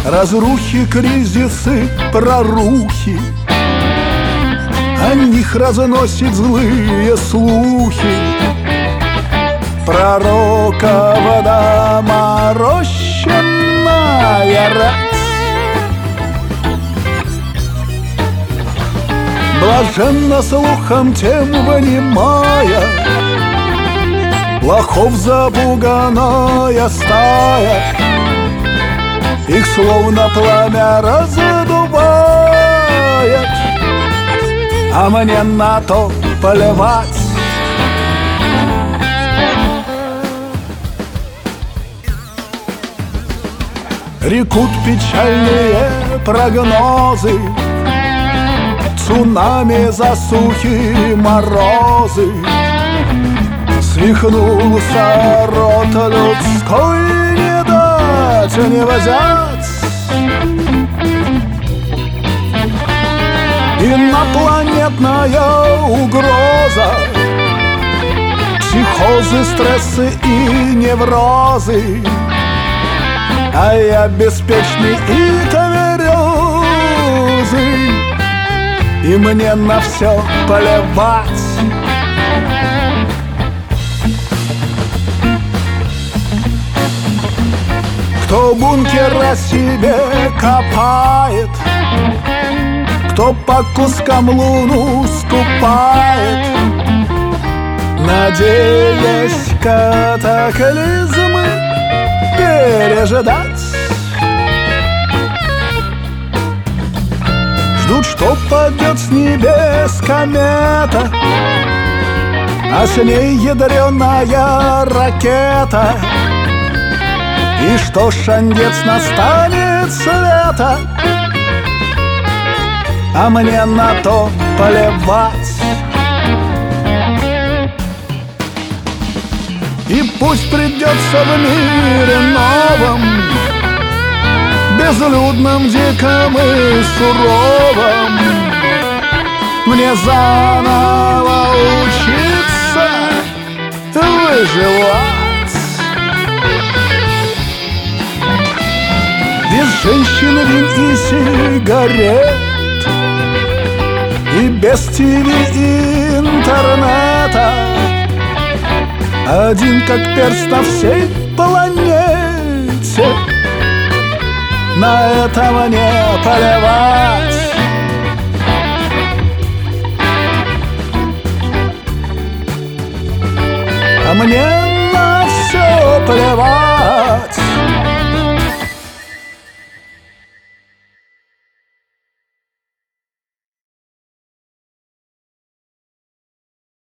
Разрухи, кризисы, прорухи, о них разносит злые слухи. Пророка доморощенная рать блаженно слухом тем внимая, лохов запуганная стая их словно пламя раздувает, а мне на то плевать. Рекут печальные прогнозы, цунами, засухи, морозы. Свихнулся род людской, не дать, не взять. Инопланетная угроза, психозы, стрессы и неврозы. А я беспечный и тверезый, и мне на все плевать. Кто бункера себе копает, кто по кускам луну скупает, надеясь катаклизмы пережидать. Ждут, что падет с небес комета, а с ней ядреная ракета. И что шандец настанет света, а мне на то плевать. И пусть придется в мире новом, безлюдном, диком и суровом, мне заново учиться выживать. Без женщин, вин и сигарет, и без ТВ и интернета, один как перст на всей планете, на это мне плевать. А мне на все плевать.